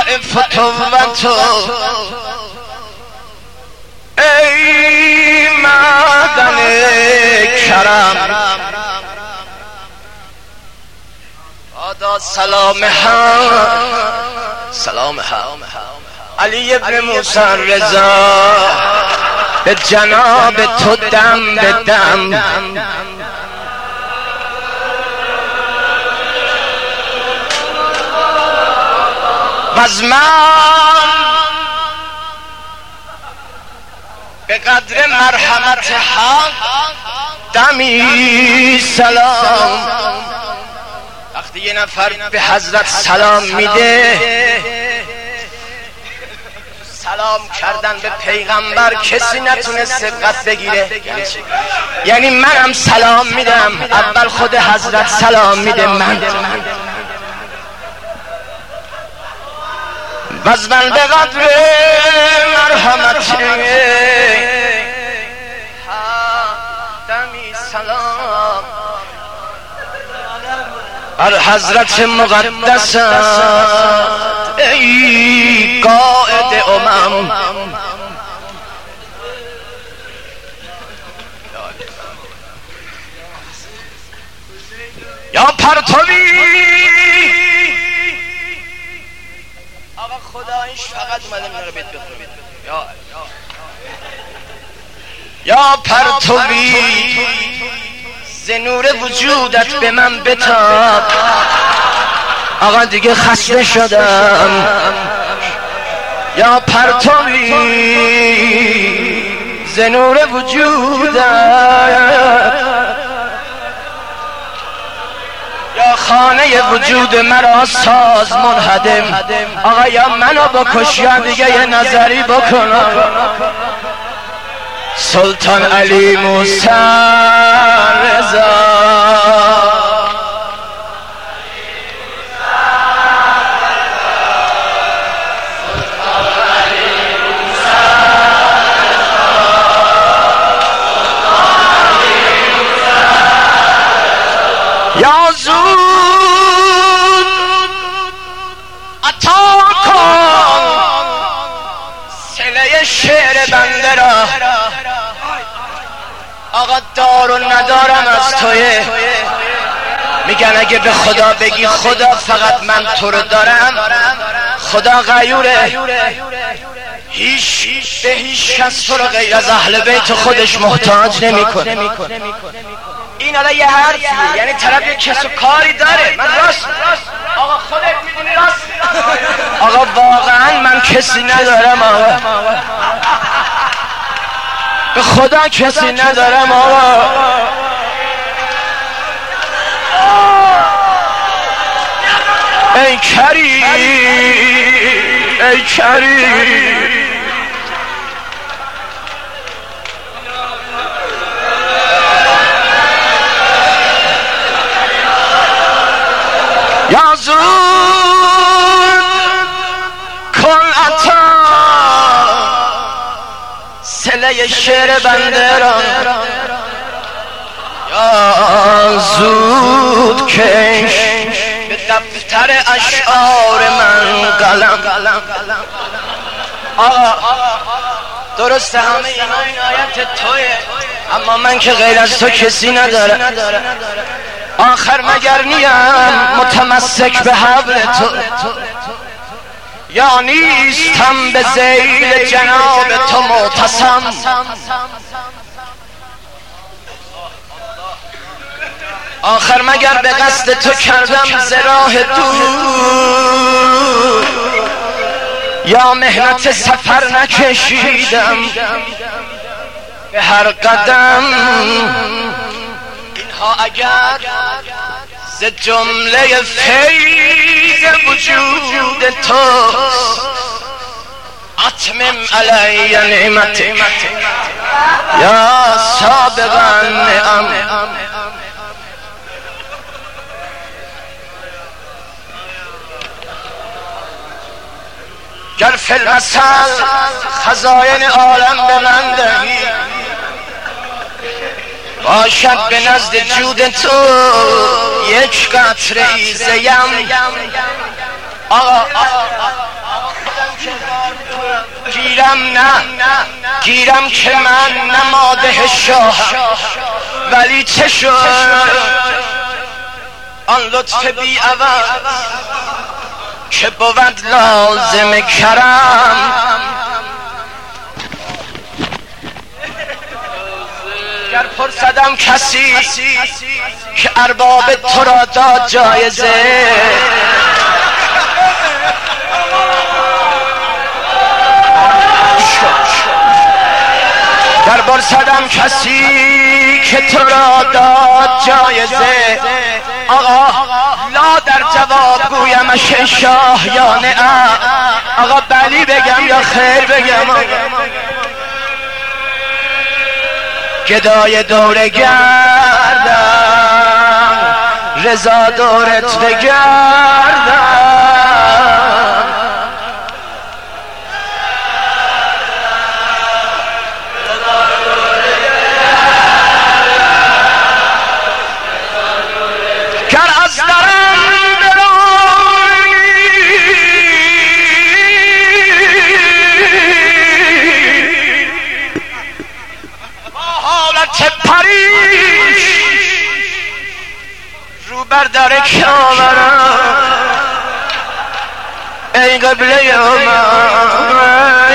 فتوتو ای معدن کرم بادا سلام هم علی ابن موسی رضا به جناب تو دم به دم از من به قدر مرحمت حق دمی سلام. وقتی یه نفر به حضرت سلام میده، سلام کردن به پیغمبر کسی نتونه سبقت بگیره. یعنی منم سلام میدم، اول خود حضرت سلام میده من باز من به قدر مرحمت دمی سلام بر حضرت مقدس ای قائد امم. یا پرتوی آقا خدایش فقط اومده اینا رو بیت بخونه. یا پرتوی ز نور وجودت به من بتاب. آقا دیگه خسته شدم. یا پرتوی ز نور وجودت یا خانه وجود مرا ساز منهدم. آقا یا منو بکش یا دیگه یه نظری بکنم. سلطان علی موسی رضا یا زود عطا کن صله شعر بنده را. آقا دار و ندارم از تویه. میگن اگه به خدا بگی خدا فقط من تو رو دارم، خدا غیوره، هیچ به هیچ کس تو رو غیر از اهل بیت خودش محتاج نمیکنه. این حالا یه حرفی، یعنی طرف یه کس و کاری داره. من راست آقا خودت میدونی راست. آقا واقعا من کسی ندارم آقا، به خدا کسی ندارم آقا. ای کریم ای کریم یا زود کن عطا صله شعر بنده را. یا زود کش به دفتر اشعار من قلم. درسته همه اینا عنایت توه، اما من که غیر از تو کسی نداره. آخر مگر نیم متمسک به حبل تو، یا نیستم به ذیل جناب تو معتصم. آخر مگر به قصد تو کردم ز راه دور، یا مهنت سفر نکشیدم به هر قدم. اینها اگر ز جمله فیض وجود تو اتمم علی نعمتک یا سابق النعم. گر فی المثل خزاین عالم به من دهی، باشد به نزد جود تو یک قطره ای زیم. آقا گیرم که من نماده شاه، ولی چه شد آن لطف بی عوض که بود لازم کرم. گر پرسدم کسی که ارباب تو را داد جایزه، گر پرسدم کسی که تو را داد جایزه، آقا لا در جواب گویمش شاه یا نه، آقا بلی بگم یا خیر بگم؟ گدای دور گردم رضا دورت بگردم، گر از درم پریش رو بر در کامرم، ای قبله من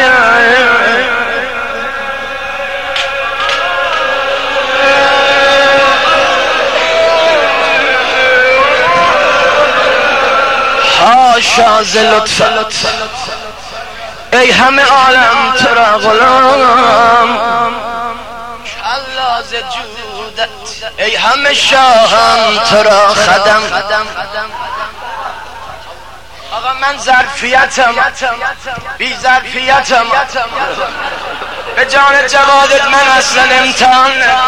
حاشا ز لطف، ای همه عالم تو را غلام، ز جودت ای همه شاهم تو را خدم. آقا من ظرفیتم بی ظرفیتم، به جان جوادت من اصلا امتحان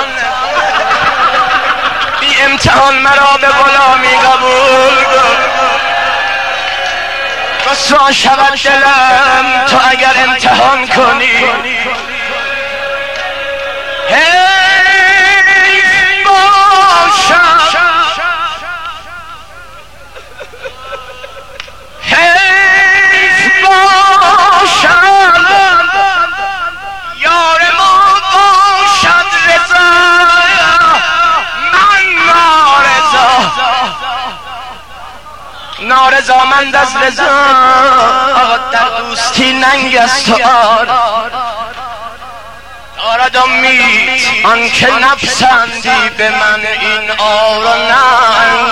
بی امتحان مرا به غلامی قبول کن، رسوا شود دلم تو اگر امتحان کنی. حیف باشد یار ما باشد رضا، من نارضامند از رضا، آقا در دوستی ننگ است و دارد امید آن که نپسندی به من این آر و ننگ.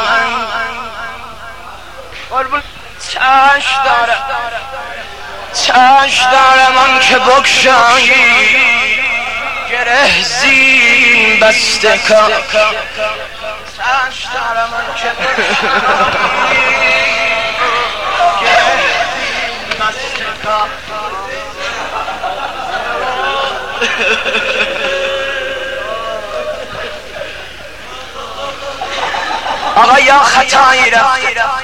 چش دارم آن که بکشایی گره زین بسته کن، چش دارم آن که بکشایی گره زین بسته کن. آقا یا خطایی رفت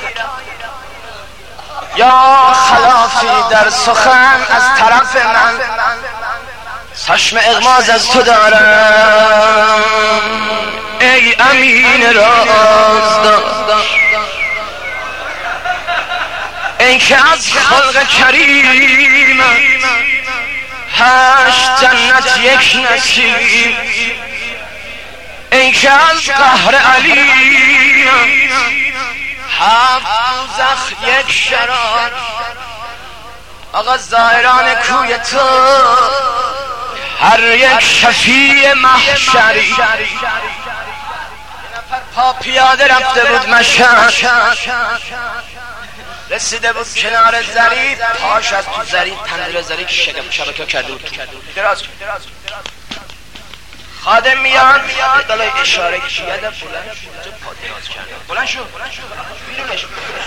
یا خلافی در سخن از طرف من، چشم اغماز از تو دارم ای امین رازدار، ای که از خلق کریم 8 جنت یک نصیب، ای که از قهر علی 7 دوزخ یک شرار. آقا زائران کوی تو هر یک شفیع محشری، یه نفر پا پیاده رفته بود مشهد، رسیده بود کنار زری، پاش از تو زری تندر زری شبکه کرده بود، دراز خادم میاد دلای اشاره کشید بلند شو، پا دراز کرده بلند شو بیرونش.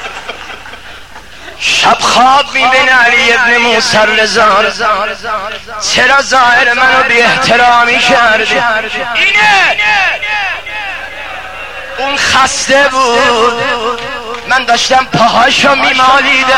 شب خواب میبینه علی ابن موسی رضا، چرا ظاهر منو بی احترامی کردی؟ اینه اون خسته بود، من داشتم پاهاشو میمالیده،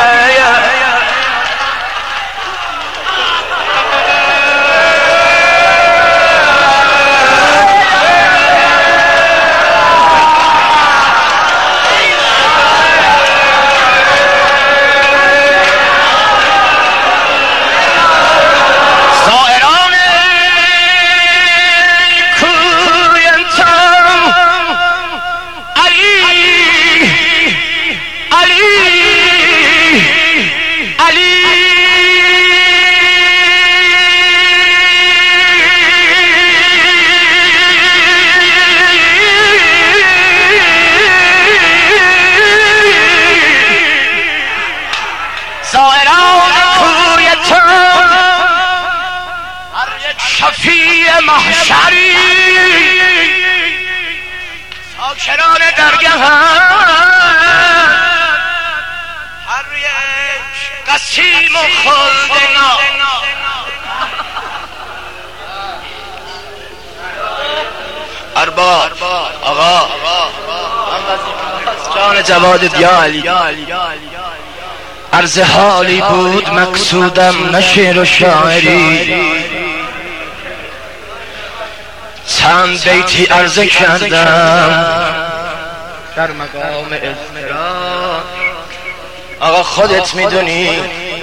شفیع محشری ساکنان درگه هر یک قسیم و خلدنا ارباب آقا جان جواد یا علی عرض حالی بود مقصودم نه شعر و شاعری چند بیتی عرضه کردم در مقام اضطرار آقا خودت میدونی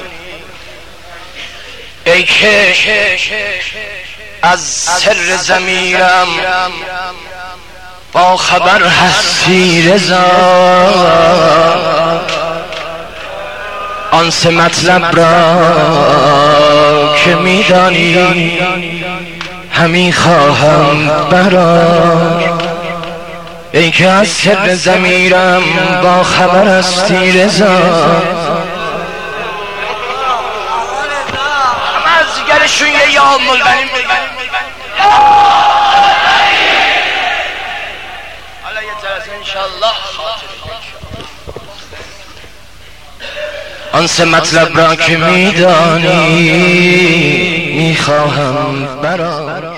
ای که از سر ضمیرم با خبر هستی رضا آن سه مطلب را که میدانی همی خواهم برار ای که از سر ضمیرم با خبر هستی رضا همه از دیگرشون یه یا ملبنیم حالا یه جلسه انشاءالله آن سه مطلب را که میدانی میخواهم برار